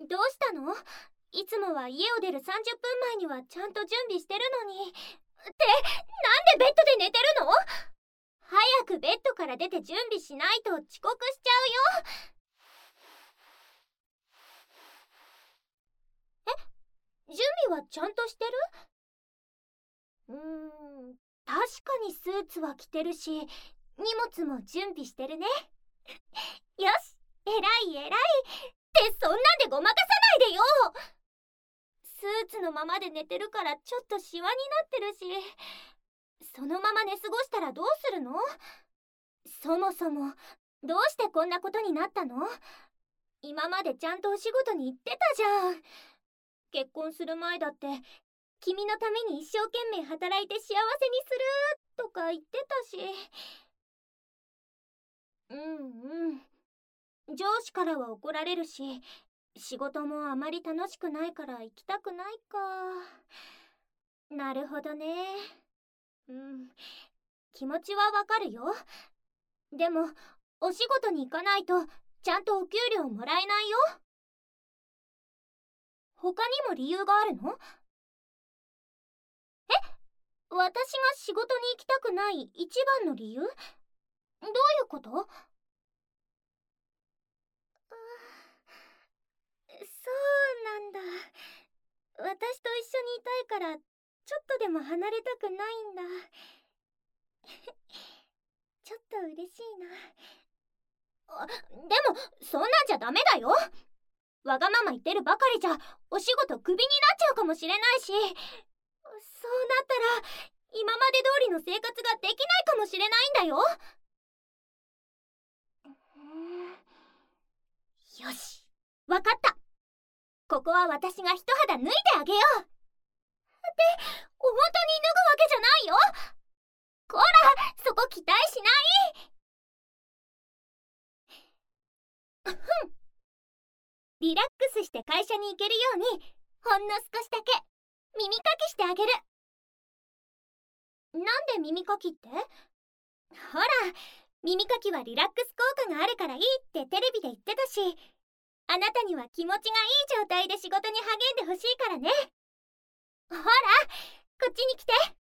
どうしたの？いつもは家を出る30分前にはちゃんと準備してるのに。なんでベッドで寝てるの？早くベッドから出て準備しないと遅刻しちゃうよ。準備はちゃんとしてる？確かにスーツは着てるし、荷物も準備してるね。よし、えらいえらい。ってそんなんでごまかさないでよ。スーツのままで寝てるからちょっとシワになってるし、そのまま寝過ごしたらどうするの？そもそもどうしてこんなことになったの？今までちゃんとお仕事に行ってたじゃん。結婚する前だって君のために一生懸命働いて幸せにするとか言ってたし。上司からは怒られるし、仕事もあまり楽しくないから行きたくないか。なるほどね。気持ちはわかるよ。でもお仕事に行かないとちゃんとお給料もらえないよ。他にも理由があるの？私が仕事に行きたくない一番の理由？どういうこと？そうなんだ。私と一緒にいたいからちょっとでも離れたくないんだ。ちょっと嬉しいな。でもそんなんじゃダメだよ。わがまま言ってるばかりじゃお仕事クビになっちゃうかもしれないし、そうなったら今まで通りの生活ができないかもしれないんだよ。よし、わかった。ここは私が一肌脱いであげよう。って本当に脱ぐわけじゃないよ。こら、そこ期待しない。リラックスして会社に行けるようにほんの少しだけ耳かきしてあげる。なんで耳かきって？ほら、耳かきはリラックス効果があるからいいってテレビで言ってたし、あなたには気持ちがいい状態で仕事に励んでほしいからね。ほら、こっちに来て。